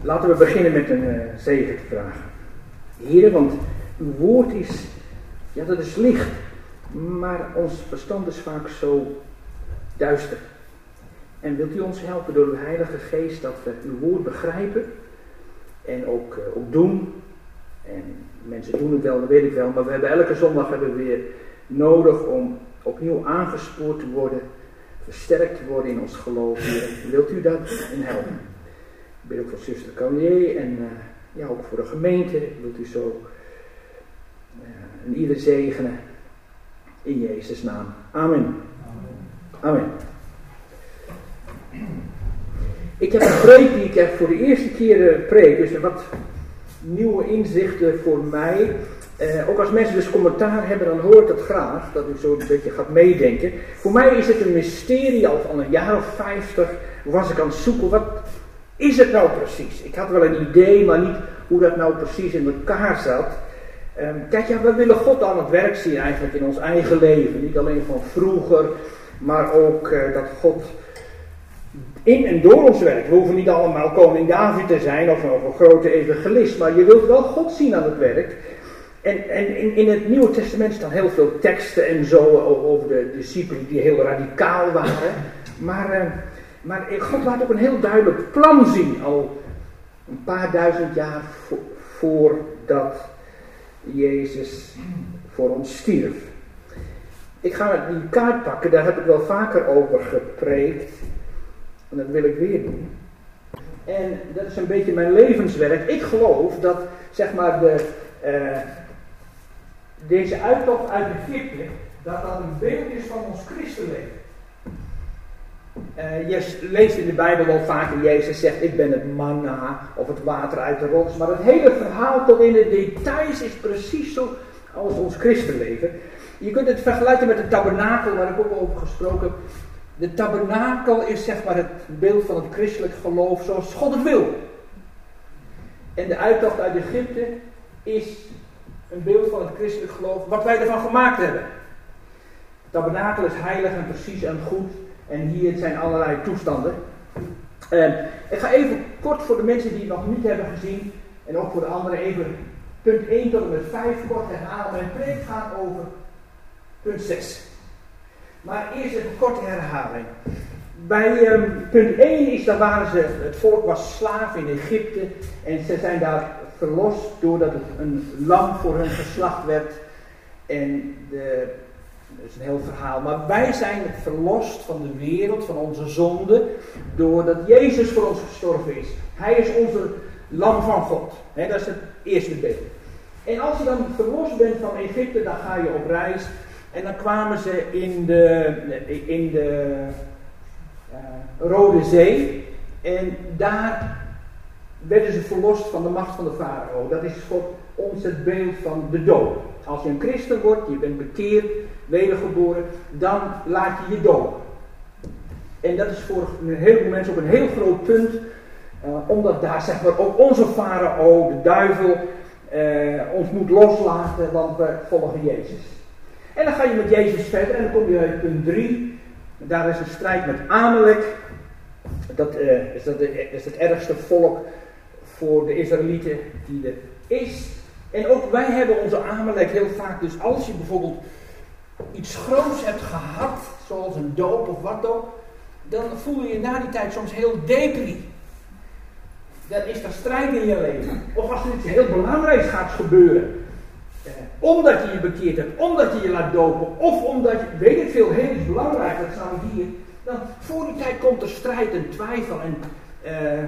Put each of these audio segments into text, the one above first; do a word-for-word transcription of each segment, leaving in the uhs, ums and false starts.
Laten we beginnen met een uh, zegen te vragen. Heer, want uw woord is, ja dat is licht, maar ons verstand is vaak zo duister. En wilt u ons helpen door uw Heilige Geest dat we uw woord begrijpen en ook, uh, ook doen. En mensen doen het wel, dat weet ik wel, maar we hebben elke zondag hebben we weer nodig om opnieuw aangespoord te worden, versterkt te worden in ons geloof. Heer, wilt u dat in helpen? Ik bid ook voor zuster Calier en uh, ja, ook voor de gemeente. Wilt u zo uh, en ieder zegenen in Jezus' naam. Amen. Amen. Amen. Ik heb een preek die ik voor de eerste keer uh, preek, dus wat nieuwe inzichten voor mij. Uh, ook als mensen dus commentaar hebben, dan hoor ik het graag, dat u zo een beetje gaat meedenken. Voor mij is het een mysterie, al van een jaar of vijftig was ik aan het zoeken, wat is het nou precies? Ik had wel een idee, maar niet hoe dat nou precies in elkaar zat. Um, kijk, ja, we willen God aan het werk zien eigenlijk in ons eigen leven. Niet alleen van vroeger, maar ook uh, dat God in en door ons werkt. We hoeven niet allemaal koning David te zijn of, of een grote evangelist, maar je wilt wel God zien aan het werk. En, en in, in het Nieuwe Testament staan heel veel teksten en zo over de discipelen die heel radicaal waren. Maar, uh, maar God laat ook een heel duidelijk plan zien, al een paar duizend jaar vo- voordat Jezus voor ons stierf. Ik ga die kaart pakken, daar heb ik wel vaker over gepreekt. En dat wil ik weer doen. En dat is een beetje mijn levenswerk. Ik geloof dat, zeg maar, de, uh, deze uittocht uit Egypte, dat dat een beeld is van ons christenleven. Uh, je leest in de Bijbel wel vaker, Jezus zegt, ik ben het manna, of het water uit de rots. Maar het hele verhaal tot in de details is precies zo als ons christenleven. Je kunt het vergelijken met de tabernakel, waar ik ook over gesproken. De tabernakel is, zeg maar, het beeld van het christelijk geloof zoals God het wil. En de uittocht uit Egypte is een beeld van het christelijk geloof wat wij ervan gemaakt hebben. De tabernakel is heilig en precies en goed. En hier zijn allerlei toestanden. Uh, ik ga even kort voor de mensen die het nog niet hebben gezien. En ook voor de anderen even punt één tot en met vijf kort herhalen. Mijn preek gaat over punt zes. Maar eerst even een korte herhaling. Bij um, punt één is, daar waren ze, het volk was slaaf in Egypte. En ze zijn daar verlost doordat het een lam voor hun geslacht werd. En de, dat is een heel verhaal. Maar wij zijn verlost van de wereld, van onze zonde. Doordat Jezus voor ons gestorven is. Hij is onze lam van God. He, dat is het eerste beeld. En als je dan verlost bent van Egypte, dan ga je op reis. En dan kwamen ze in de, in de uh, Rode Zee. En daar werden ze verlost van de macht van de farao. Dat is voor ons het beeld van de dood. Als je een christen wordt, je bent bekeerd, wedergeboren, dan laat je je doden. En dat is voor een heleboel mensen ook een heel groot punt. Uh, omdat daar, zeg maar, ook onze farao, de duivel, uh, ons moet loslaten, want we volgen Jezus. En dan ga je met Jezus verder en dan kom je uit punt drie. Daar is een strijd met Amalek. Dat, uh, is, dat de, is het ergste volk voor de Israëlieten die er is. En ook wij hebben onze Amalek heel vaak. Dus als je bijvoorbeeld iets groots hebt gehad, zoals een doop of wat ook, dan voel je je na die tijd soms heel depri. Dan is er strijd in je leven. Of als er iets heel belangrijks gaat gebeuren. Eh, omdat je je bekeerd hebt, omdat je je laat dopen, of omdat je, weet ik veel, heel iets belangrijks, dat staan we hier. Dan voor die tijd komt er strijd en twijfel en uh,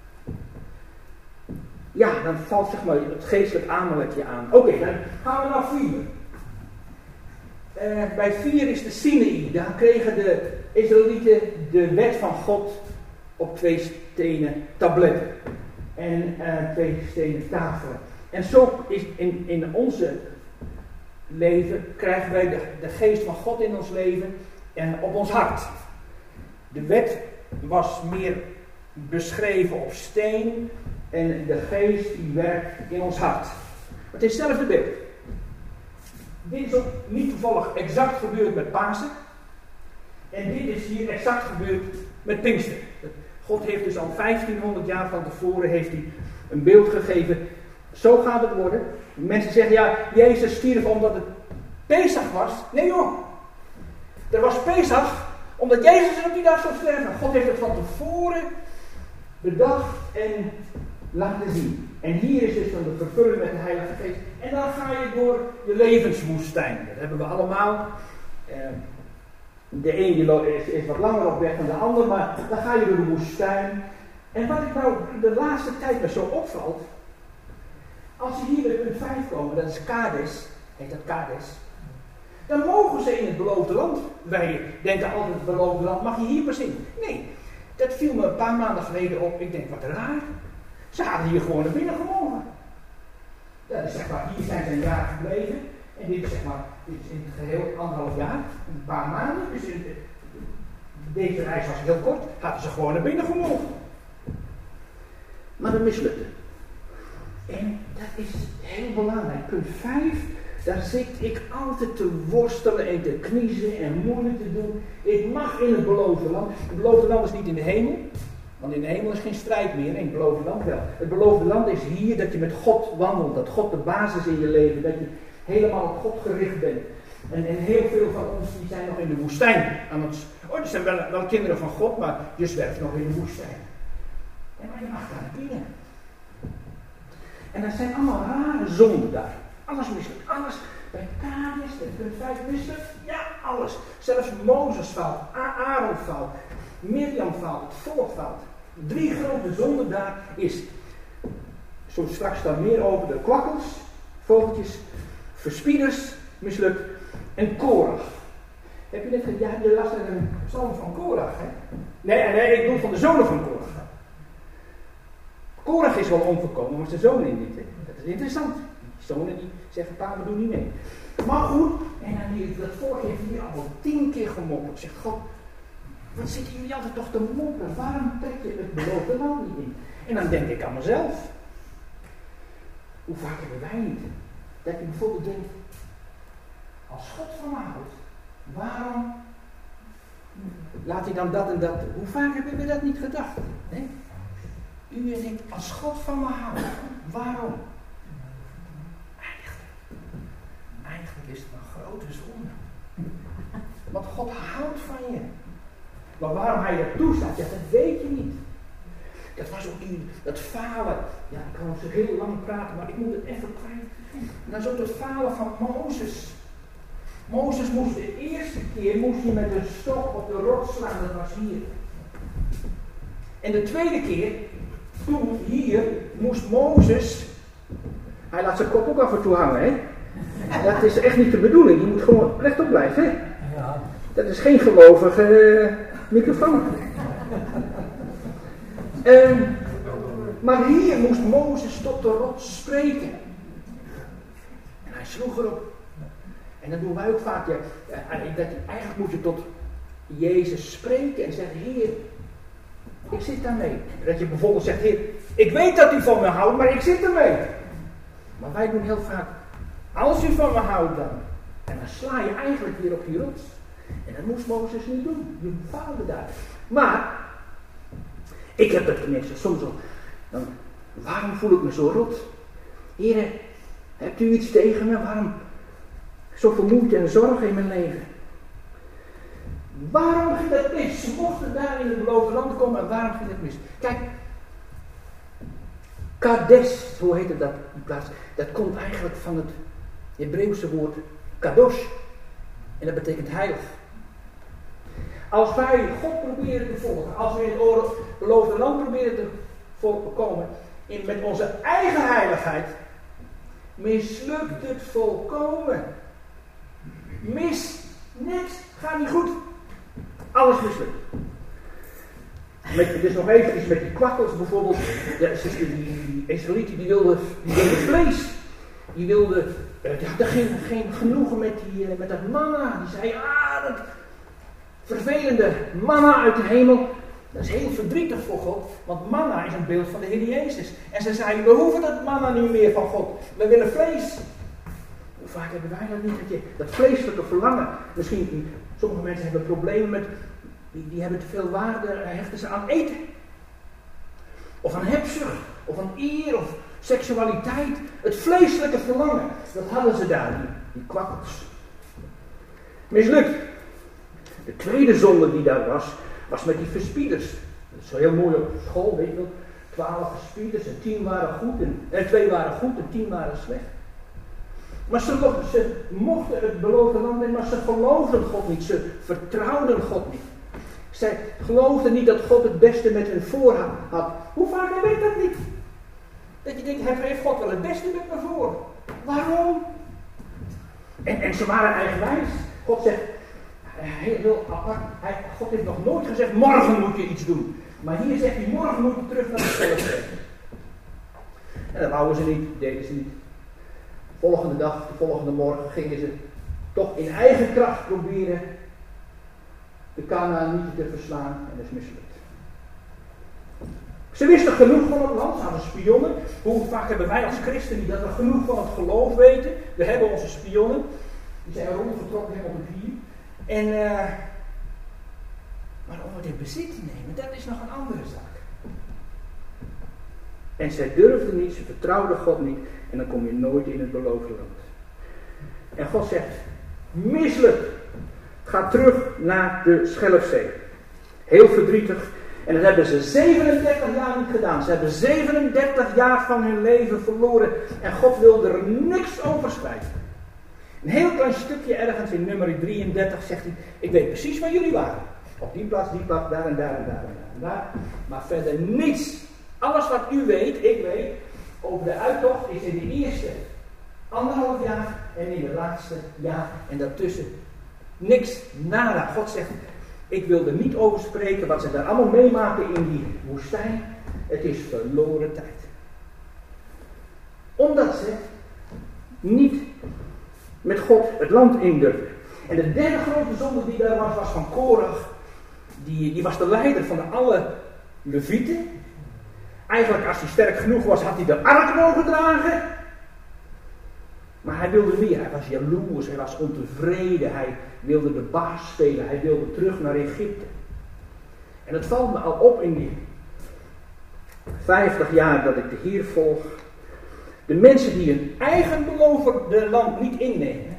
ja, dan valt, zeg maar, het geestelijk Amalekje aan. Oké, okay, dan gaan we naar vier. Uh, bij vier is de Sinaï. Daar kregen de Israëlieten de wet van God op twee stenen tabletten. En uh, twee stenen tafelen. En zo is in, in onze leven krijgen wij de, de geest van God in ons leven en op ons hart. De wet was meer beschreven op steen en de geest die werkt in ons hart. Het is hetzelfde beeld. Dit is ook niet toevallig exact gebeurd met Pasen. En dit is hier exact gebeurd met Pinkster. God heeft dus al vijftienhonderd jaar van tevoren heeft hij een beeld gegeven. Zo gaat het worden. Mensen zeggen, ja, Jezus stierf omdat het Pesach was. Nee joh. Er was Pesach omdat Jezus op die dag zou sterven. God heeft het van tevoren bedacht en laten zien. En hier is dus dan de vervulling met de Heilige Geest. En dan ga je door je levenswoestijn. Dat hebben we allemaal. Eh, de een die is, is wat langer op weg dan de ander, maar dan ga je door de woestijn. En wat ik nou de laatste tijd me zo opvalt, als ze hier bij punt vijf komen, dat is Kades, heet dat Kades, dan mogen ze in het beloofde land. Wij denken altijd het beloofde land, mag je hier pas in? Nee, dat viel me een paar maanden geleden op. Ik denk, wat raar. Ze hadden hier gewoon naar binnen gemogen. Dat is zeg maar, hier zijn ze een jaar gebleven. En dit is zeg maar, dit is in het geheel anderhalf jaar, een paar maanden. Dus in de, deze reis was heel kort, hadden ze gewoon naar binnen gemogen. Maar dat mislukte. En dat is heel belangrijk. Punt vijf, daar zit ik altijd te worstelen en te kniezen en moeilijk te doen. Ik mag in het beloofde land. Het beloofde land is niet in de hemel. Want in de hemel is geen strijd meer, in het beloofde land wel. Het beloofde land is hier dat je met God wandelt, dat God de basis in je leven, dat je helemaal op God gericht bent. En, en heel veel van ons die zijn nog in de woestijn. Aan het, oh, die zijn wel, wel kinderen van God, maar je zwerft nog in de woestijn. En maar je mag daar naar binnen. En dat zijn allemaal rare zonden daar. Alles mislukt, alles. Bij Kades, bij punt vijf mislukt, ja, alles. Zelfs Mozes faalt, Aaron faalt, Mirjam faalt, het volk faalt. Drie grote zonden daar is, zo straks dan meer over de kwakkels, vogeltjes, verspieders, mislukt, en Korach. Heb je net gezegd, ja, je las er een psalm van Korach, hè? Nee, nee, ik bedoel van de zonen van Korach. Korach is wel omgekomen, maar zijn zonen niet, hè? Dat is interessant. Die zonen die zeggen, pa, we doen niet mee. Maar goed, en dan hier, dat volk heeft hier al tien keer gemopperd. Zegt God, wat zitten jullie altijd toch te mopperen? Waarom trek je het beloofde land niet in? En dan denk ik aan mezelf. Hoe vaak hebben wij niet? Dat je bijvoorbeeld denkt, als God van me houdt, waarom laat hij dan dat en dat? Hoe vaak hebben we dat niet gedacht? Nee? U en ik, als God van me houdt, waarom? Eigenlijk, eigenlijk is het een grote zonde. Want God houdt van je. Maar waarom hij dat toestaat, ja, dat weet je niet. Dat was ook die, dat falen. Ja, ik kan zo heel lang praten, maar ik moet het even kwijt. En dan is ook het falen van Mozes. Mozes moest de eerste keer moest hij met een stok op de rots slaan, dat was hier. En de tweede keer, toen hier, moest Mozes, hij laat zijn kop ook af en toe hangen, hè. Dat is echt niet de bedoeling, je moet gewoon rechtop blijven, hè. Dat is geen gelovige uh, microfoon. Uh, maar hier moest Mozes tot de rots spreken. En hij sloeg erop. En dat doen wij ook vaak. Ja, dat, eigenlijk moet je tot Jezus spreken en zeggen, Heer, ik zit daarmee. Dat je bijvoorbeeld zegt, Heer, ik weet dat u van me houdt, maar ik zit ermee. Maar wij doen heel vaak, als u van me houdt dan. En dan sla je eigenlijk weer op die rots. En dat moest Mozes niet doen. Je faalde daar. Maar, ik heb dat tenminste soms al. Dan, waarom voel ik me zo rot? Heren, hebt u iets tegen me? Waarom zoveel moeite en zorg in mijn leven? Waarom ging dat mis? Ze mochten daar in het beloofde land komen en waarom ging dat mis? Kijk, Kades, hoe heet het dat, die plaats? Dat komt eigenlijk van het Hebreeuwse woord kadosh. En dat betekent heilig. Als wij God proberen te volgen, als we in het beloofde land proberen te komen, in, met onze eigen heiligheid, mislukt het volkomen. Mis, niks, gaat niet goed. Alles mislukt. Met, dus nog even iets met die kwakkels bijvoorbeeld. Ja, die, die Israëlieten die wilden, die wilden vlees. Die wilden, die hadden geen, geen genoegen met, die, met dat manna. Die zei, ah, dat vervelende manna uit de hemel. Dat is heel verdrietig voor God, want manna is een beeld van de Heer Jezus. En ze zeiden, we hoeven dat manna niet meer van God. We willen vlees. Hoe vaak hebben wij dat niet? Dat, je, dat vleeselijke verlangen. Misschien, sommige mensen hebben problemen met, die, die hebben te veel waarde, hechten ze aan eten. of aan hebzucht, of aan eer, of seksualiteit. Het vleeselijke verlangen, dat hadden ze daar, die, die kwakkels. Mislukt. De tweede zonde die daar was, was met die verspieders. Dat is zo heel mooi op school, weet je wel. Twaalf verspieders en tien waren goed, en, en twee waren goed en tien waren slecht. Maar ze, ze mochten het beloofde land in, maar ze geloofden God niet. Ze vertrouwden God niet. Zij geloofden niet dat God het beste met hen voor had. Hoe vaak heb ik dat niet? Dat je denkt, heeft God wel het beste met me voor? Waarom? En, en ze waren eigenwijs. God zegt, heel apart, hij, God heeft nog nooit gezegd, morgen moet je iets doen. Maar hier zegt hij, morgen moet je terug naar de schelp. En dat wouden ze niet, deden ze niet. De volgende dag, de volgende morgen gingen ze toch in eigen kracht proberen de Kanaanieten te verslaan en dat is mislukt. Ze wisten genoeg van het land, ze hadden spionnen. Hoe vaak hebben wij als christenen dat we genoeg van het geloof weten? We hebben onze spionnen, die zijn rondgetrokken helemaal op de vier. En, uh, maar om het in bezit te nemen, dat is nog een andere zaak. En zij durfden niet, ze vertrouwden God niet en dan kom je nooit in het beloofde land. En God zegt, mislukt. Ga terug naar de Schelfzee. Heel verdrietig. En dat hebben ze zevenendertig jaar niet gedaan. Ze hebben zevenendertig jaar van hun leven verloren. En God wilde er niks over schrijven. Een heel klein stukje ergens in nummer drieëndertig zegt hij, ik weet precies waar jullie waren. Op die plaats, die plaats, daar en daar en daar en daar en daar. Maar verder niets. Alles wat u weet, ik weet, over de uittocht is in de eerste anderhalf jaar en in de laatste jaar. En daartussen niks, nada. God zegt, ik wil er niet over spreken wat ze daar allemaal meemaken in die woestijn. Het is verloren tijd. Omdat ze niet met God het land in durfden. En de derde grote zonde die daar was, was van Korach. Die, die was de leider van alle Levieten. Eigenlijk als hij sterk genoeg was, had hij de ark mogen dragen. Maar hij wilde meer. Hij was jaloers, hij was ontevreden. Hij wilde de baas spelen. Hij wilde terug naar Egypte. En het valt me al op in die vijftig jaar dat ik de Heer volg. De mensen die hun eigen beloofde land niet innemen,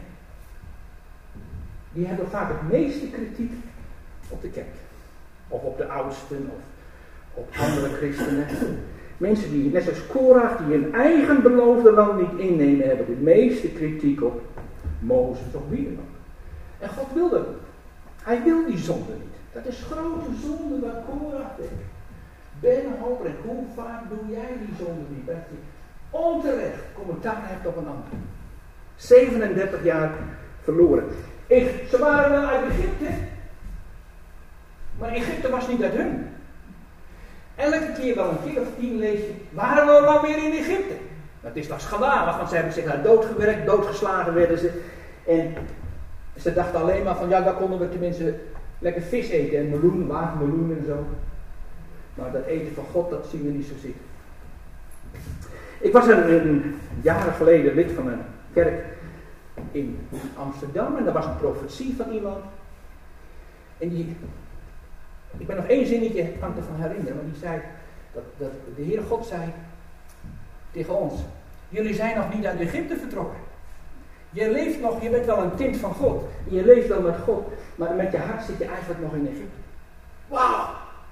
die hebben vaak het meeste kritiek op de kerk. Of op de oudsten, of op andere christenen. Mensen die, net zoals Korach, die hun eigen beloofde land niet innemen, hebben de meeste kritiek op Mozes of wie dan ook. En God wil dat niet. Hij wil die zonde niet. Dat is grote zonde wat Korach deed. Ben Hopper, hoe vaak doe jij die zonde niet? Dat je onterecht commentaar hebt op een ander. zevenendertig jaar verloren. Ik, ze waren wel uit Egypte. Maar Egypte was niet uit hun. Elke keer wel een keer of tien lees je, waren we wel weer in Egypte? Dat is toch schandalig, want ze hebben zich daar doodgewerkt, doodgeslagen werden ze. En ze dachten alleen maar van, ja, daar konden we tenminste lekker vis eten en meloen, watermeloen en zo. Maar dat eten van God, dat zien we niet zo zitten. Ik was er een jaren geleden lid van een kerk in Amsterdam en er was een profetie van iemand. En die, ik ben nog één zinnetje, kan ik ervan herinneren, maar die zei, dat, dat de Heere God zei tegen ons, jullie zijn nog niet uit Egypte vertrokken. Je leeft nog, je bent wel een kind van God. Je leeft wel met God, maar met je hart zit je eigenlijk nog in Egypte. Wauw!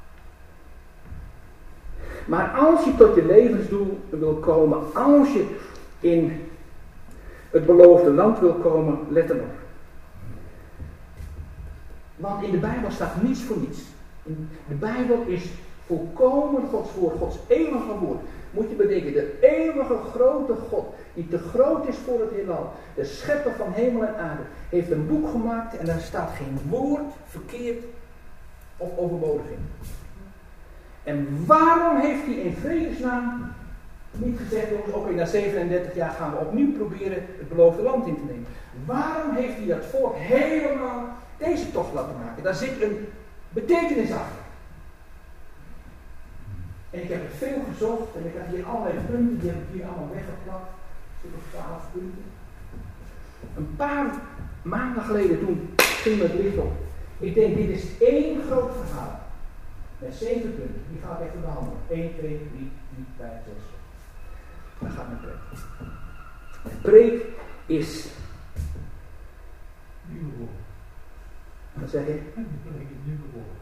Maar als je tot je levensdoel wil komen, als je in het beloofde land wil komen, let erop. Want in de Bijbel staat niets voor niets. De Bijbel is volkomen Gods woord, Gods eeuwige woord. Moet je bedenken, de eeuwige grote God, die te groot is voor het heelal, de schepper van hemel en aarde, heeft een boek gemaakt en daar staat geen woord verkeerd of overbodig in. En waarom heeft hij in vredesnaam niet gezegd, jongens, oké, na zevenendertig jaar gaan we opnieuw proberen het beloofde land in te nemen? Waarom heeft hij dat volk helemaal deze tocht laten maken? Daar zit een betekenis achter. En ik heb het veel gezocht en ik heb hier allerlei punten, die heb ik hier allemaal weggeplakt. Een stuk of twaalf punten. Een paar maanden geleden toen ging het licht op. Ik denk, dit is één groot verhaal. Met zeven punten. Die ga ik even behandelen. één, twee, drie, vier, vijf, zes. Dan gaat mijn preek. Mijn preek is... Nieuw geboren. Wat zeg je? Die preek is nieuw geboren.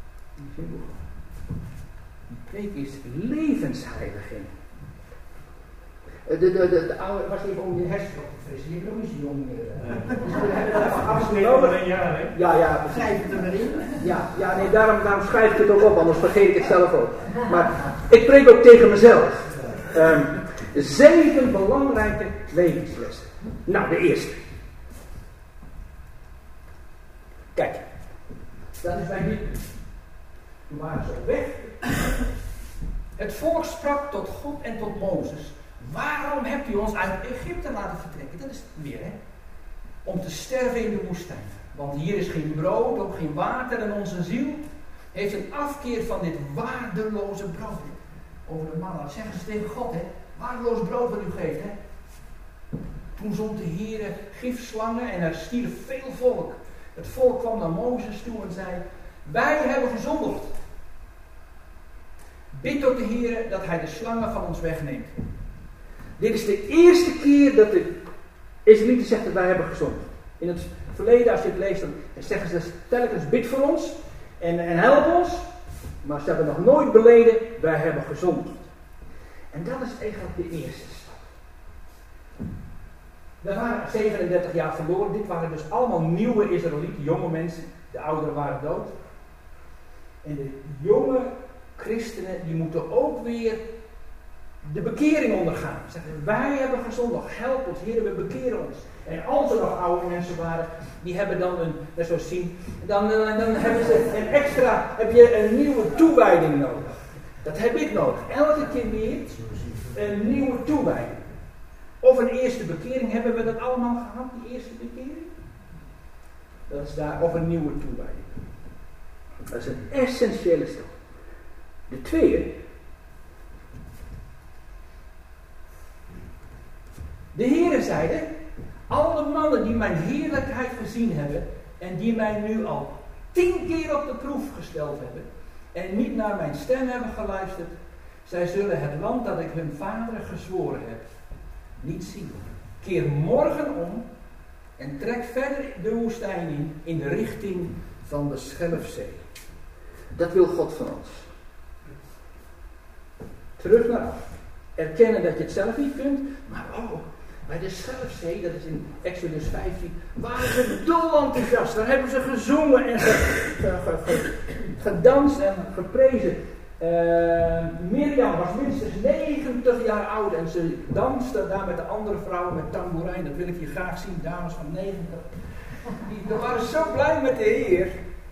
Die preek is levensheiliging. De, de, de, de oude, was even om je hersenen op te frissen. Je hebt nog niet zo jong meer. Dus we hebben dat even afgesproken. Ja, ja, Schrijf het er maar in. Ja, ja nee, daarom, daarom schrijf ik het ook op, anders vergeet ik het zelf ook. Maar ik preek ook tegen mezelf. Um, zeven belangrijke levenslessen. Nou, de eerste. Kijk, dat is bij dit. Toen waren ze op weg. Het volk sprak tot God en tot Mozes. Waarom hebt u ons uit Egypte laten vertrekken? Dat is weer, hè. Om te sterven in de woestijn. Want hier is geen brood, ook geen water en onze ziel heeft een afkeer van dit waardeloze brood. Over de mannen, dat zeggen ze tegen God, hè. Waardeloos brood wat u geeft, hè. Toen zond de Heer gifslangen en er stierf veel volk. Het volk kwam naar Mozes toe en zei, wij hebben gezondigd. Bid tot de Heer dat hij de slangen van ons wegneemt. Dit is de eerste keer dat de Israëlieten zeggen dat wij hebben gezondigd. In het verleden, als je het leest, dan zeggen ze telkens bid voor ons en, en help ons. Maar ze hebben nog nooit beleden, wij hebben gezondigd. En dat is eigenlijk de eerste stap. We waren zevenendertig jaar verloren. Dit waren dus allemaal nieuwe Israëlieten, jonge mensen. De ouderen waren dood. En de jonge christenen, die moeten ook weer de bekering ondergaan. Ze zeggen, wij hebben gezondigd, help ons, Heer, we bekeren ons. En als er nog oude mensen waren, die hebben dan een, net zoals zien, dan, dan hebben ze een extra, heb je een nieuwe toewijding nodig. Dat heb ik nodig. Elke keer weer een nieuwe toewijding. Of een eerste bekering, hebben we dat allemaal gehad, die eerste bekering? Dat is daar, of een nieuwe toewijding. Dat is een essentiële stap. De tweede. De Heere zeide, alle mannen die mijn heerlijkheid gezien hebben en die mij nu al tien keer op de proef gesteld hebben en niet naar mijn stem hebben geluisterd, zij zullen het land dat ik hun vaderen gezworen heb niet zien. Keer morgen om en trek verder de woestijn in, in de richting van de Schelfzee. Dat wil God van ons. Terug naar af. Erkennen dat je het zelf niet kunt, maar oh, bij de Schelfzee, dat is in Exodus vijftien, waren ze dol enthousiast. Daar hebben ze gezongen en ge, ge, ge, ge, gedanst en geprezen. Uh, Mirjam was minstens negentig jaar oud en ze danste daar met de andere vrouwen met tamboerijn. Dat wil ik je graag zien, dames van negentig. Die waren zo blij met de Heer.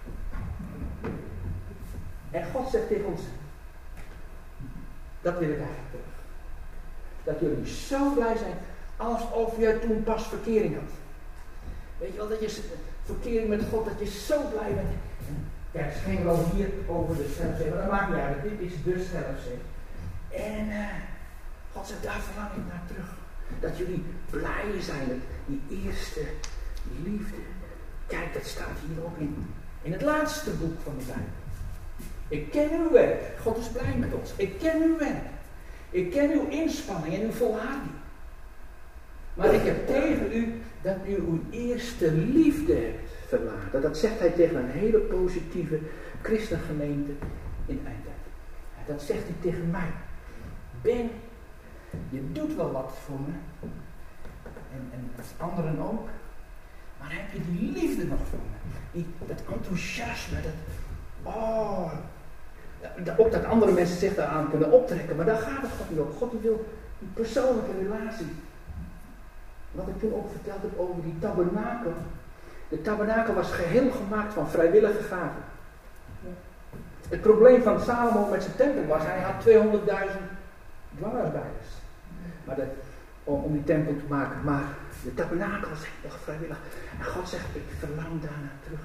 En God zegt tegen ons, dat wil ik eigenlijk terug. Dat jullie zo blij zijn alsof je toen pas verkering had. Weet je wel, dat je verkering met God, dat je zo blij bent. Ja, het is geen geloof hier over de Schelfzee, maar dat maakt niet uit. Dit is de Schelfzee. En uh, God zegt, daar verlang ik naar terug. Dat jullie blij zijn met die eerste liefde. Kijk, dat staat hier ook in, in het laatste boek van de Bijbel. Ik ken uw werk. God is blij met ons. Ik ken uw werk. Ik ken uw inspanning en uw volharding. Maar ik heb tegen u dat u uw eerste liefde hebt verlaten. Dat zegt hij tegen een hele positieve christengemeente in Eindhoven. Dat zegt hij tegen mij. Ben, je doet wel wat voor me. En, en anderen ook. Maar heb je die liefde nog voor me? Die, dat enthousiasme, dat... Oh, ook dat andere mensen zich daaraan kunnen optrekken. Maar daar gaat het God niet om. God wil een persoonlijke relatie. Wat ik toen ook verteld heb over die tabernakel. De tabernakel was geheel gemaakt van vrijwillige gaven. Het probleem van Salomo met zijn tempel was, hij had tweehonderdduizend dwangarbeiders. Maar de, om, om die tempel te maken. Maar de tabernakel was echt vrijwillig. En God zegt, ik verlang daarnaar terug.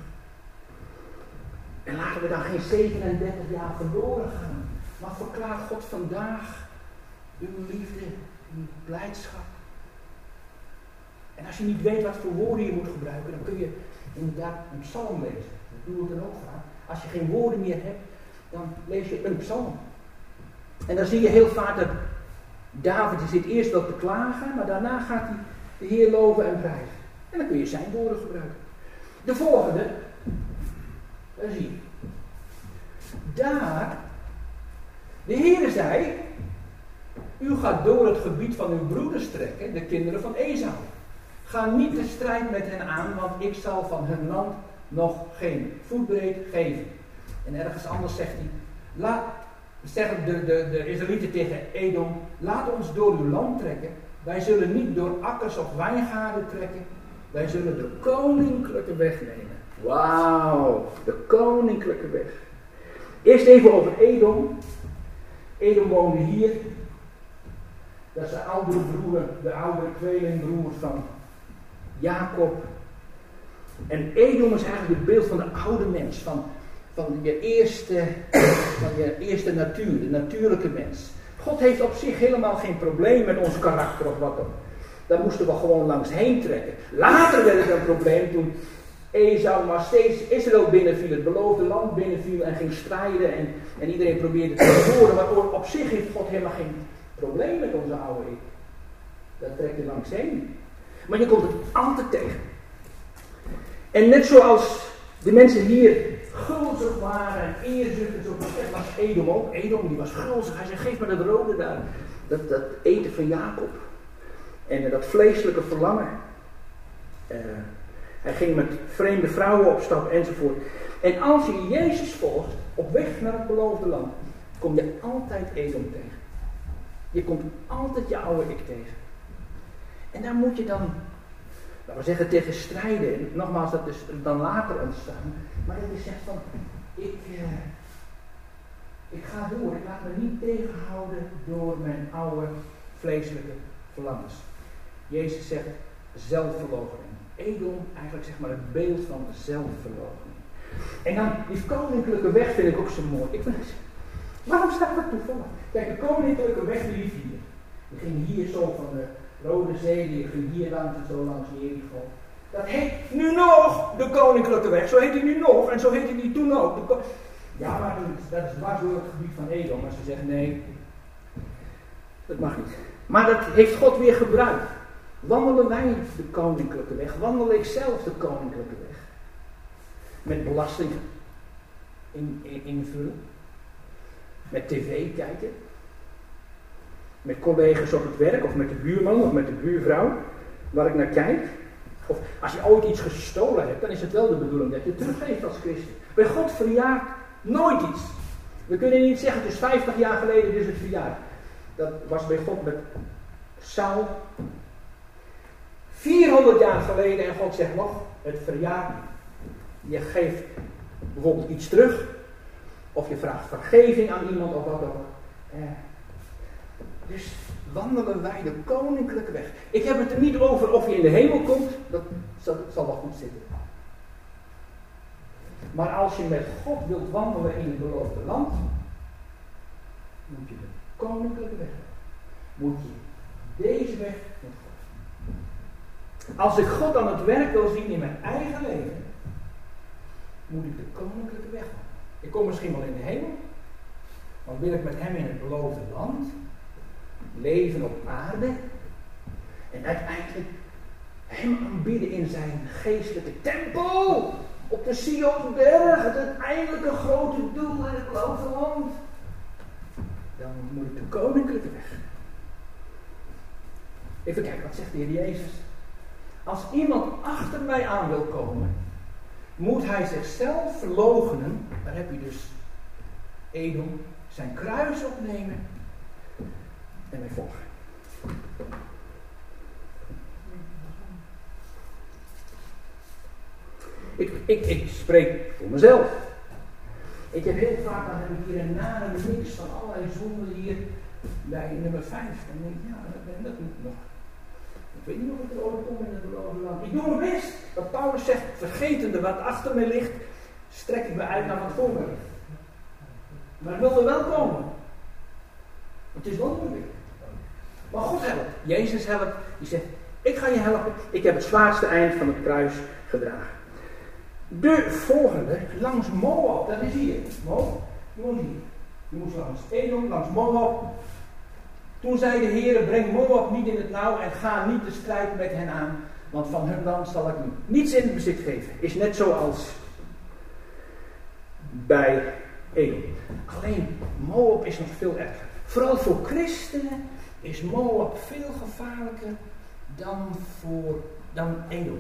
En laten we dan geen zevenendertig jaar verloren gaan. Maar verklaar God vandaag uw liefde, uw blijdschap. En als je niet weet wat voor woorden je moet gebruiken, dan kun je inderdaad een psalm lezen. Dat doe ik dan ook vaak. Als je geen woorden meer hebt, dan lees je een psalm. En dan zie je heel vaak dat David die zit eerst wel te klagen, maar daarna gaat hij de Heer loven en prijzen. En dan kun je zijn woorden gebruiken. De volgende, daar zie je. Daar, de Heer zei, u gaat door het gebied van uw broeders trekken, de kinderen van Esau. Ga niet de strijd met hen aan, want ik zal van hun land nog geen voetbreed geven. En ergens anders zegt hij, laat, zeggen de, de, de Israëlieten tegen Edom, laat ons door uw land trekken. Wij zullen niet door akkers of wijngaarden trekken. Wij zullen de koninklijke weg nemen. Wauw, de koninklijke weg. Eerst even over Edom. Edom woonde hier. Dat is de oudere broer, de oude tweelingbroer van Jacob. En Edom is eigenlijk het beeld van de oude mens, van, van, je eerste, van je eerste natuur, de natuurlijke mens. God heeft op zich helemaal geen probleem met ons karakter of wat ook. Daar moesten we gewoon langs heen trekken. Later werd het een probleem toen Esau maar steeds Israël binnenviel, het beloofde land binnenviel en ging strijden en, en iedereen probeerde te verwoorden. Maar op zich heeft God helemaal geen probleem met onze oude ik. Daar trek je langs heen. Maar je komt het altijd tegen. En net zoals de mensen hier gulzig waren en eerzuchtig, zo was Edom ook. Edom die was gulzig. Hij zei, geef me dat rode daar. Dat, dat eten van Jacob. En uh, dat vleeselijke verlangen. Uh, hij ging met vreemde vrouwen op stap enzovoort. En als je Jezus volgt, op weg naar het beloofde land, kom je altijd Edom tegen. Je komt altijd je oude ik tegen. En daar moet je dan, laten we zeggen, tegen strijden. En nogmaals, dat is dan later ontstaan. Maar dat je zegt van, ik, uh, ik ga door. Ik laat me niet tegenhouden door mijn oude vleeselijke verlangens. Jezus zegt zelfverloochening. Edom, eigenlijk zeg maar het beeld van zelfverloochening. En dan die koninklijke weg vind ik ook zo mooi. Ik vind het, waarom staat dat toevallig? Kijk, de koninklijke weg die liep hier. Die ging hier zo van de Rode Zee, die ging hier langs en zo langs Jericho. Dat heet nu nog de koninklijke weg. Zo heet hij nu nog en zo heet hij die toen ook. Ko- ja, maar dat is dwars door het gebied van Edom. Maar ze zeggen nee, dat mag niet. Maar dat heeft God weer gebruikt. Wandelen wij de koninklijke weg? Wandel ik zelf de koninklijke weg? Met belasting in, in, invullen? Met tv kijken? Met collega's op het werk? Of met de buurman of met de buurvrouw? Waar ik naar kijk? Of als je ooit iets gestolen hebt, dan is het wel de bedoeling dat je het teruggeeft als christen. Bij God verjaart nooit iets. We kunnen niet zeggen, het is vijftig jaar geleden, dus het verjaart. Dat was bij God met Saul. vierhonderd jaar geleden en God zegt nog, het verjaart niet. Je geeft bijvoorbeeld iets terug. Of je vraagt vergeving aan iemand of wat ook. Eh. Dus wandelen wij de koninklijke weg. Ik heb het er niet over of je in de hemel komt. Dat zal, dat zal wel goed zitten. Maar als je met God wilt wandelen in het beloofde land, moet je de koninklijke weg. Moet je deze weg met God. Als ik God aan het werk wil zien in mijn eigen leven, moet ik de koninklijke weg wandelen. Ik kom misschien wel in de hemel, want wil ik met hem in het beloofde land leven op aarde en uiteindelijk hem aanbidden in zijn geestelijke tempel op de Sionsberg, het uiteindelijke grote doel in het beloofde land, dan moet ik de koninklijke weg. Even kijken, wat zegt de Heer Jezus? Als iemand achter mij aan wil komen, moet hij zichzelf verloochenen. Dan heb je dus Edom, zijn kruis opnemen en mij volgen. Ik, ik, ik spreek voor mezelf. Ik heb heel vaak, dan heb ik hier een nare mix van allerlei zonden hier bij nummer vijf. Dan denk ik, ja, dat moet nog. Ik weet niet of ik er ooit kom in het beloofde land. Ik doe mijn best. Wat Paulus zegt, vergetende wat achter me ligt, strek ik me uit naar wat voor me ligt. Maar ik wil er wel komen. Het is wel moeilijk. Maar God helpt. Jezus helpt. Die zegt, ik ga je helpen. Ik heb het zwaarste eind van het kruis gedragen. De volgende, langs Moab, dat is hier. Moab. Gewoon hier. Je moest langs Edom, langs Moab. Toen zei de Heer, breng Moab niet in het nauw en ga niet de strijd met hen aan, want van hun land zal ik u niets in het bezit geven. Is net zoals bij Edom. Alleen Moab is nog veel erger. Vooral voor christenen is Moab veel gevaarlijker dan voor dan Edom.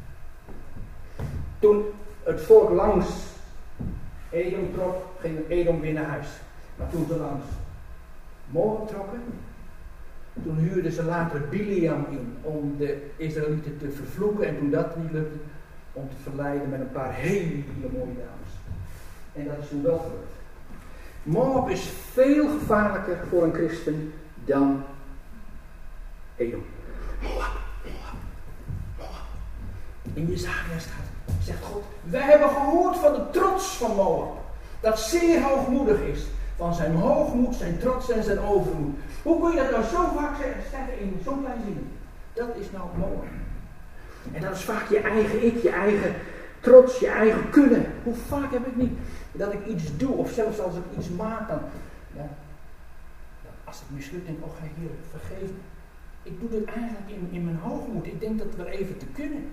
Toen het volk langs Edom trok, ging Edom weer naar huis. Maar toen ze langs Moab trokken, toen huurden ze later Biliam in om de Israëlieten te vervloeken. En toen dat niet lukte, om te verleiden met een paar hele mooie dames. En dat is toen wel gelukt. Moab is veel gevaarlijker voor een christen dan Edom. Moab, Moab, Moab. In Jesaja staat, zegt God, wij hebben gehoord van de trots van Moab. Dat zeer hoogmoedig is. Van zijn hoogmoed, zijn trots en zijn overmoed. Hoe kun je dat nou zo vaak zeggen in zo'n klein zin? Dat is nou Moab. En dat is vaak je eigen ik, je eigen trots, je eigen kunnen. Hoe vaak heb ik niet dat ik iets doe, of zelfs als ik iets maak, dan, ja, als het mislukt, denk ik, oh Heer, vergeef me. Ik doe dit eigenlijk in, in mijn hoogmoed. Ik denk dat we even te kunnen.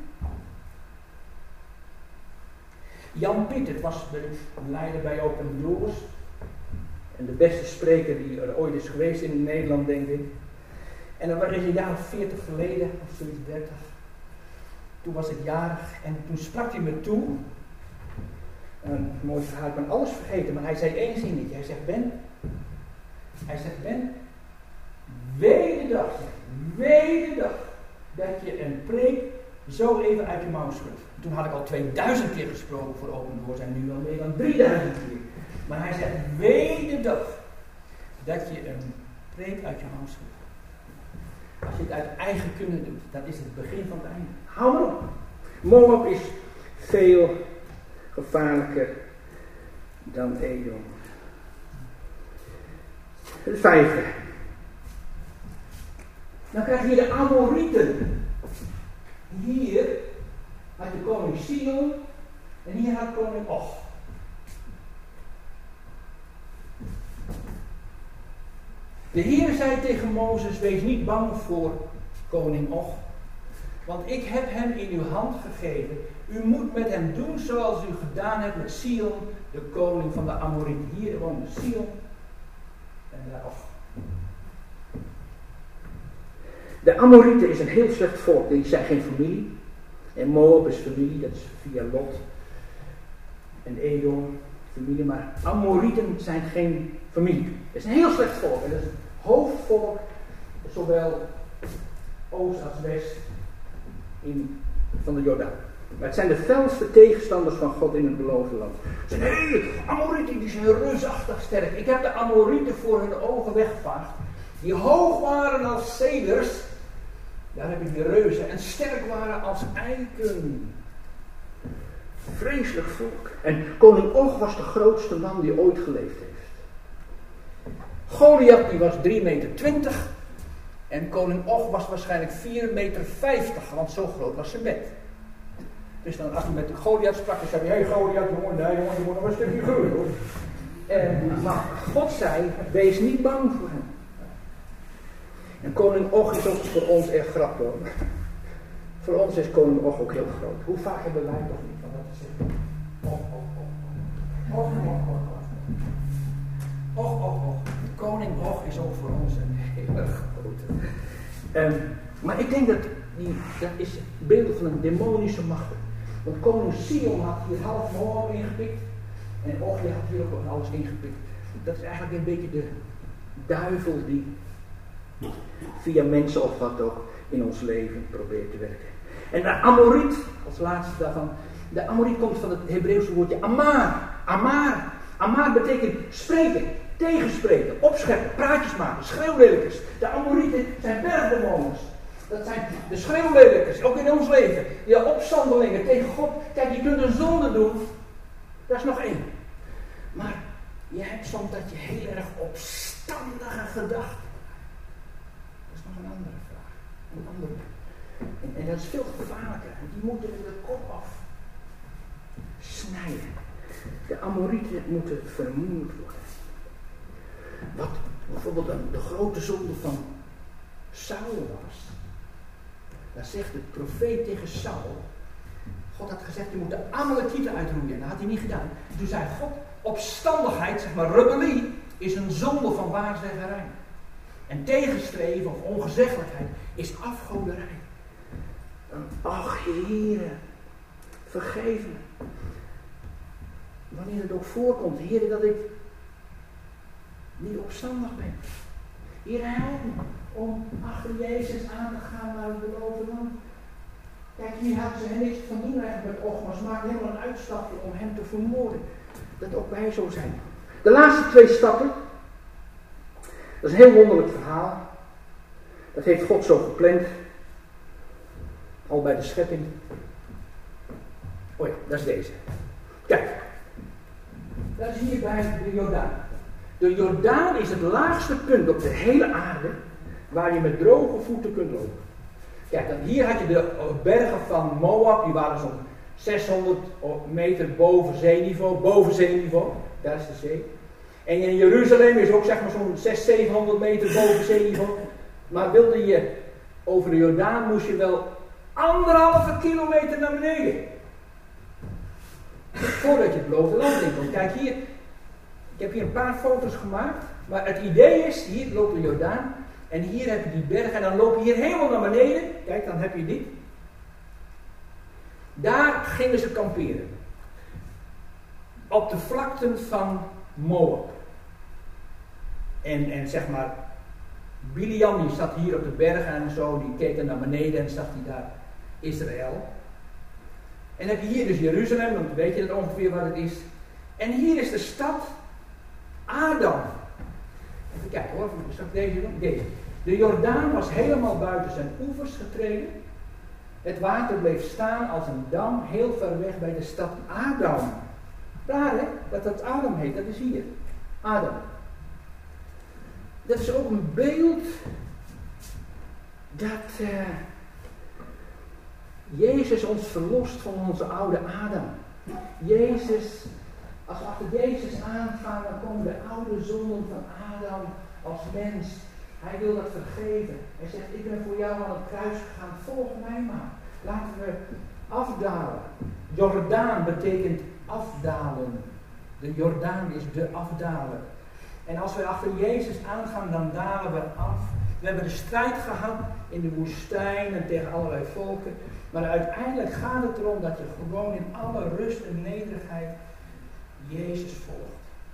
Jan Pieter was de leider bij Open Doors. En de beste spreker die er ooit is geweest in Nederland, denk ik. En dat was een jaar of veertig geleden, of zoiets dertig. Toen was ik jarig en toen sprak hij me toe. Een mooi verhaal, ik ben alles vergeten, maar hij zei één zinnetje. Hij zegt, Ben, hij zegt, Ben, wee de dag, wee de dag, dat je een preek zo even uit je mouw schudt. Toen had ik al tweeduizend keer gesproken voor Open Doors en nu al meer dan drieduizend keer. Maar hij zegt, wee de dag, dat je een preek uit je mouw schudt. Als je het uit eigen kunnen doet, dat is het begin van het einde. Hou maar op. Moab is veel gevaarlijker dan Edom. Het vijfde. Dan krijg je de Amorieten. Hier had je koning Sion en hier had koning Och. De Heer zei tegen Mozes, wees niet bang voor koning Och, want ik heb hem in uw hand gegeven. U moet met hem doen zoals u gedaan hebt met Sion, de koning van de Amorieten. Hier woonde Sion en daar Och. De Amorieten is een heel slecht volk, die zijn geen familie. En Moab is familie, dat is via Lot. En Edom, familie, maar Amorieten zijn geen familie. Het is een heel slecht volk. En dat is het hoofdvolk, zowel oost als west in, van de Jordaan. Maar het zijn de felste tegenstanders van God in het beloofde land. Het zijn hele Amorieten, die zijn reusachtig sterk. Ik heb de Amorieten voor hun ogen weggevaagd. Die hoog waren als ceders. Daar heb ik die reuzen. En sterk waren als eiken. Vreselijk volk. En koning Og was de grootste man die ooit geleefd heeft. Goliath die was drie meter twintig. En koning Og was waarschijnlijk vier meter vijftig. Want zo groot was zijn bed. Dus dan als hij met de Goliath sprak, dan zei hij, hé hey, Goliath, jongen, nee jongen, je moet nog een stukje groeien hoor. En, maar God zei, wees niet bang voor hem. En koning Og is ook voor ons echt grappig hoor. Voor ons is koning Og ook heel groot. Hoe vaak hebben wij toch niet van dat te zeggen? Och, och, och. Och, och, och. Och, och, och. Koning Og is ook voor ons een hele grote. Um, maar ik denk dat die, dat is beeld van een demonische macht. Want koning Sion had hier half Moab ingepikt. En Och had hier ook nog alles ingepikt. Dat is eigenlijk een beetje de duivel die via mensen of wat ook in ons leven probeert te werken. En de Amoriet, als laatste daarvan. De Amoriet komt van het Hebreeuwse woordje Amar. Amar. Amar betekent spreken, tegenspreken, opscheppen, praatjes maken, schreeuwlelijkers. De Amorieten zijn bergbewoners. Dat zijn de schreeuwlelijkers, ook in ons leven. Die opstandelingen tegen God. Kijk, je kunt een zonde doen. Dat is nog één. Maar je hebt soms dat je heel erg opstandige gedachten. Dat is nog een andere vraag. Een andere. En, en dat is veel gevaarlijker. Die moeten er de kop af snijden. De Amorieten moeten vermoord worden. Wat bijvoorbeeld een, de grote zonde van Saul was. Daar zegt de profeet tegen Saul. God had gezegd, je moet de Amalekieten uitroeien. En dat had hij niet gedaan. Toen zei God, opstandigheid, zeg maar rebellie, is een zonde van waarzeggerij. En tegenstreven of ongezeggelijkheid is afgoderij. Ach, Heere, vergeef me. Wanneer het ook voorkomt, Heere, dat ik niet opstandig ben. Heer, help me om achter Jezus aan te gaan naar het beloofde land. Kijk, hier hadden ze hen niks van doen eigenlijk met Och, maar ze maken helemaal een uitstapje om hem te vermoorden. Dat ook wij zo zijn. De laatste twee stappen, dat is een heel wonderlijk verhaal. Dat heeft God zo gepland. Al bij de schepping. Oh ja, dat is deze. Kijk. Dat is hier bij de Jordaan. De Jordaan is het laagste punt op de hele aarde waar je met droge voeten kunt lopen. Kijk, dan hier had je de bergen van Moab, die waren zo'n zeshonderd meter boven zeeniveau, boven zeeniveau, daar is de zee. En in Jeruzalem is ook zeg maar zo'n zeshonderd, zevenhonderd meter boven zeeniveau. Maar wilde je over de Jordaan, moest je wel anderhalve kilometer naar beneden. Voordat je het beloofde land in komt. Kijk hier, ik heb hier een paar foto's gemaakt. Maar het idee is, hier loopt de Jordaan. En hier heb je die berg en dan loop je hier helemaal naar beneden. Kijk, dan heb je dit. Daar gingen ze kamperen. Op de vlakten van Moab. En, en zeg maar, Biliam die zat hier op de bergen en zo, die keek er naar beneden en zag hij daar Israël. En dan heb je hier dus Jeruzalem, dan weet je het ongeveer wat het is. En hier is de stad Adam. Even kijken hoor, zal ik deze doen? Deze. De Jordaan was helemaal buiten zijn oevers getreden. Het water bleef staan als een dam heel ver weg bij de stad Adam. Daar hè, dat dat Adam heet, dat is hier. Adam. Dat is ook een beeld dat uh, Jezus ons verlost van onze oude Adam. Jezus, als we achter Jezus aangaan, dan komen de oude zonden van Adam als mens. Hij wil dat vergeven. Hij zegt, ik ben voor jou aan het kruis gegaan, volg mij maar. Laten we afdalen. Jordaan betekent afdalen. De Jordaan is de afdaler. En als we achter Jezus aangaan, dan dalen we af. We hebben de strijd gehad in de woestijn en tegen allerlei volken. Maar uiteindelijk gaat het erom dat je gewoon in alle rust en nederigheid Jezus volgt.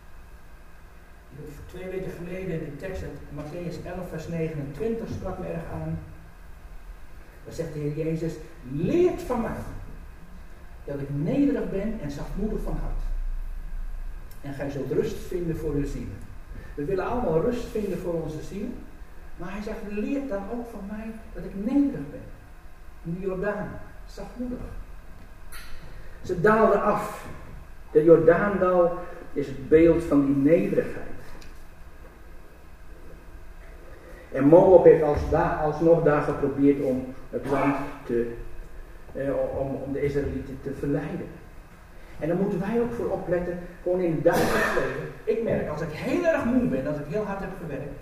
Twee weken geleden de tekst uit Mattheüs elf vers negenentwintig sprak me erg aan. Daar zegt de Heer Jezus, leert van mij dat ik nederig ben en zachtmoedig van hart. En gij zult rust vinden voor uw zielen. We willen allemaal rust vinden voor onze ziel. Maar hij zegt, leer dan ook van mij dat ik nederig ben. In de Jordaan, zachtmoedig. Ze daalden af. De Jordaandal is het beeld van die nederigheid. En Moab heeft als da, alsnog daar geprobeerd om het land te, eh, om, om de Israëlieten te verleiden. En daar moeten wij ook voor opletten, gewoon in het dagelijks leven. Ik merk, als ik heel erg moe ben, als ik heel hard heb gewerkt,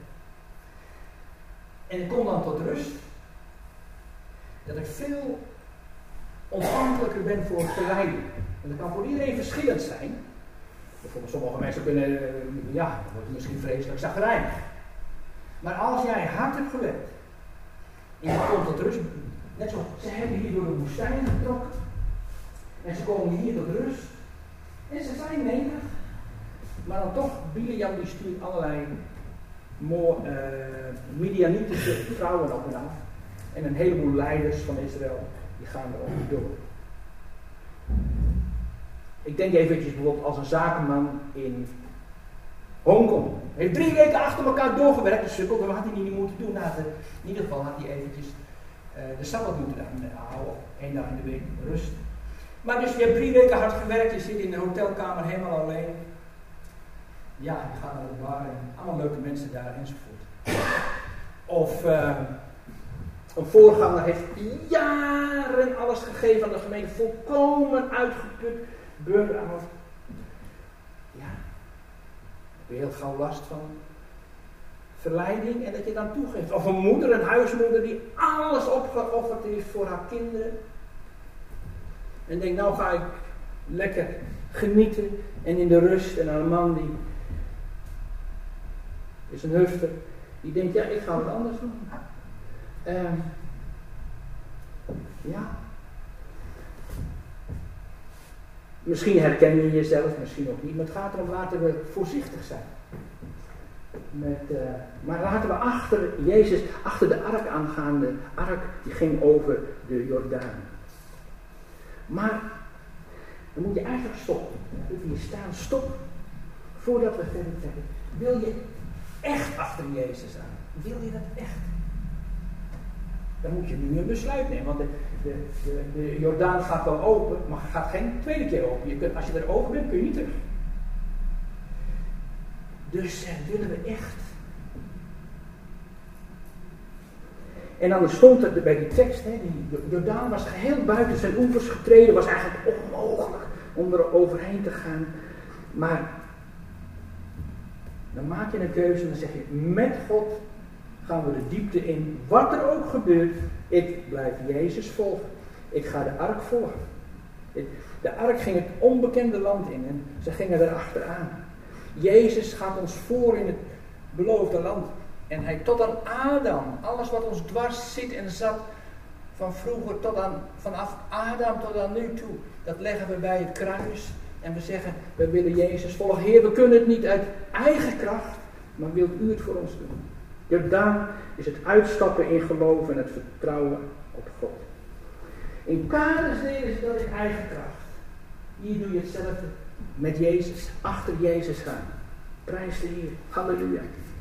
en ik kom dan tot rust, dat ik veel ontvankelijker ben voor verleiding. En dat kan voor iedereen verschillend zijn. Bijvoorbeeld sommige mensen kunnen, ja, dat wordt misschien vreselijk chagrijnig. Maar als jij hard hebt gewerkt, en je komt tot rust, net zoals ze hebben hier door de woestijn getrokken, en ze komen hier tot rust, en ze zijn nederig, maar dan toch, Biliam die stuurt allerlei Mo, uh, Midianitische vrouwen op en af, en een heleboel leiders van Israël, die gaan erop door. Ik denk eventjes bijvoorbeeld als een zakenman in Hongkong. Hij heeft drie weken achter elkaar doorgewerkt, de sukkel, dat had hij niet moeten doen. Nou, de, in ieder geval had hij eventjes uh, de sabbat moeten houden, één dag in de week rust. Maar dus je hebt drie weken hard gewerkt, je zit in de hotelkamer helemaal alleen. Ja, je gaat naar de bar en allemaal leuke mensen daar enzovoort. Of uh, een voorganger heeft jaren alles gegeven aan de gemeente, volkomen uitgeput, burn-out. Heb je heel gauw last van verleiding en dat je dan toegeeft. Of een moeder, een huismoeder die alles opgeofferd heeft voor haar kinderen. En denkt, nou ga ik lekker genieten en in de rust. En een man die is een hufter. Die denkt, ja, ik ga wat anders doen. Uh, ja. Misschien herken je jezelf, misschien ook niet. Maar het gaat erom, laten we voorzichtig zijn. Met, uh, maar laten we achter Jezus, achter de ark aangaande. Ark die ging over de Jordaan. Maar dan moet je eigenlijk stoppen. Dan moet je staan, stop. Voordat we verder trekken. Wil je echt achter Jezus aan? Wil je dat echt? Dan moet je nu een besluit nemen. Want de, de, de, de Jordaan gaat wel open, maar gaat geen tweede keer open. Je kunt, als je er over bent, kun je niet terug. Dus eh, willen we echt. En dan stond er bij die tekst, hè, die Jordaan was geheel buiten zijn oevers getreden, was eigenlijk onmogelijk om er overheen te gaan. Maar dan maak je een keuze en dan zeg je, met God gaan we de diepte in. Wat er ook gebeurt, ik blijf Jezus volgen. Ik ga de ark volgen. De ark ging het onbekende land in en ze gingen erachteraan. Jezus gaat ons voor in het beloofde land. En hij tot aan Adam, alles wat ons dwars zit en zat, van vroeger tot aan, vanaf Adam tot aan nu toe, dat leggen we bij het kruis. En we zeggen, we willen Jezus volgen. Heer, we kunnen het niet uit eigen kracht, maar wilt u het voor ons doen? Jordaan is het uitstappen in geloof en het vertrouwen op God. In Kades deden ze dat in eigen kracht. Hier doe je hetzelfde met Jezus, achter Jezus gaan. Prijs de Heer, halleluja.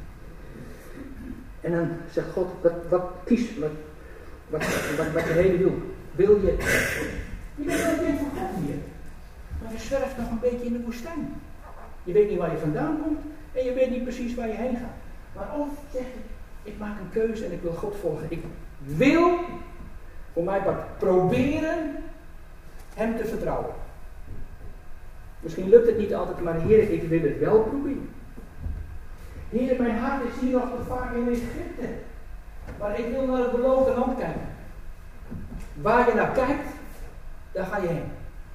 En dan zegt God, wat, wat kies, wat, wat, wat, wat je hele wil. Wil je, je bent wel een kind van God hier. Maar je zwerft nog een beetje in de woestijn. Je weet niet waar je vandaan komt en je weet niet precies waar je heen gaat. Maar of zeg je, ik maak een keuze en ik wil God volgen. Ik wil, voor mij part, proberen hem te vertrouwen. Misschien lukt het niet altijd, maar Heer, ik wil het wel proberen. Heer, mijn hart is hier nog te vaak in Egypte. Maar ik wil naar het beloofde land kijken. Waar je naar kijkt, daar ga je heen.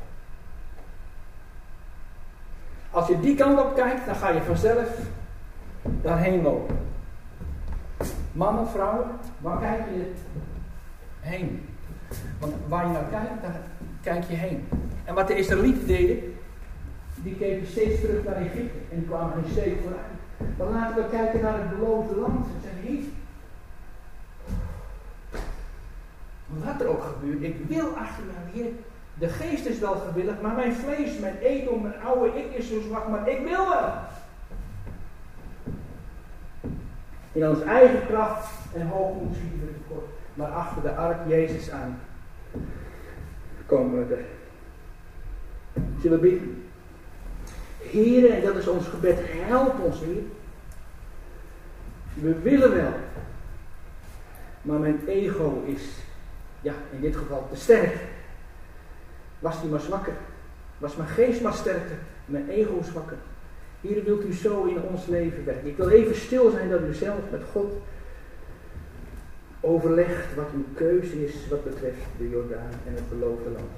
Als je die kant op kijkt, dan ga je vanzelf daarheen lopen. Mannen, vrouwen, waar kijk je heen? Want waar je naar kijkt, daar kijk je heen. En wat de Israëlieten deden, die keken steeds terug naar Egypte en kwamen geen steek vooruit. Maar laten we kijken naar het beloofde land en zeggen, Heer, wat er ook gebeurt, ik wil achter mij, Heer, de geest is wel gewillig, maar mijn vlees, mijn edel, mijn oude ik is zo zwak, maar ik wil wel. In ons eigen kracht en hoogmoed schieten we tekort, maar achter de ark Jezus aan komen we er. Zullen we bidden? Heer, en dat is ons gebed, help ons, Heer. We willen wel, maar mijn ego is, ja, in dit geval te sterk. Was die maar zwakker. Was mijn geest maar sterker. Mijn ego zwakker. Heer, wilt u zo in ons leven werken. Ik wil even stil zijn dat u zelf met God overlegt wat uw keuze is wat betreft de Jordaan en het beloofde land.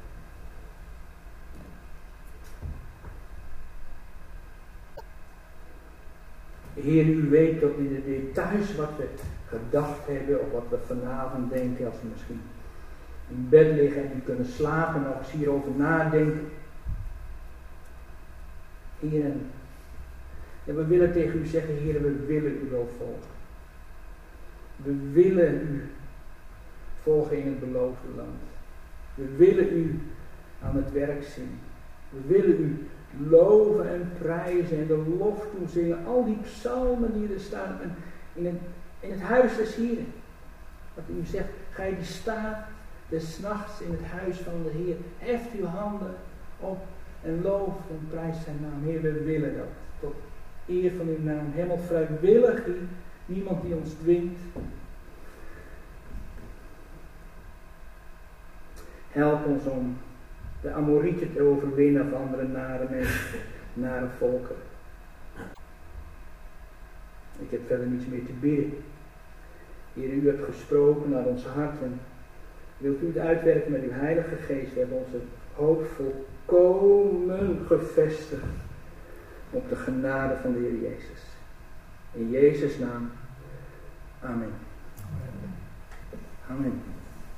Heer, u weet tot in de details wat we gedacht hebben of wat we vanavond denken als we misschien in bed liggen en niet kunnen slapen en nog eens hierover nadenken. Heer, en we willen tegen u zeggen, Heer, we willen u wel volgen. We willen u volgen in het beloofde land. We willen u aan het werk zien. We willen u loven en prijzen en de lof toezingen. Al die psalmen die er staan in het, in het huis des Heren. Wat u zegt, gij die staat des nachts in het huis van de Heer. Heft uw handen op en loof en prijs zijn naam. Heer, we willen dat. Tot eer van uw naam. Helemaal vrijwillig. Niemand die ons dwingt. Help ons om de Amorieten te overwinnen of andere nare mensen, nare volken. Ik heb verder niets meer te bidden. Heer, u hebt gesproken naar ons hart en wilt u het uitwerken met uw Heilige Geest. We hebben onze hoop volkomen gevestigd op de genade van de Heer Jezus. In Jezus' naam. Amen. Amen.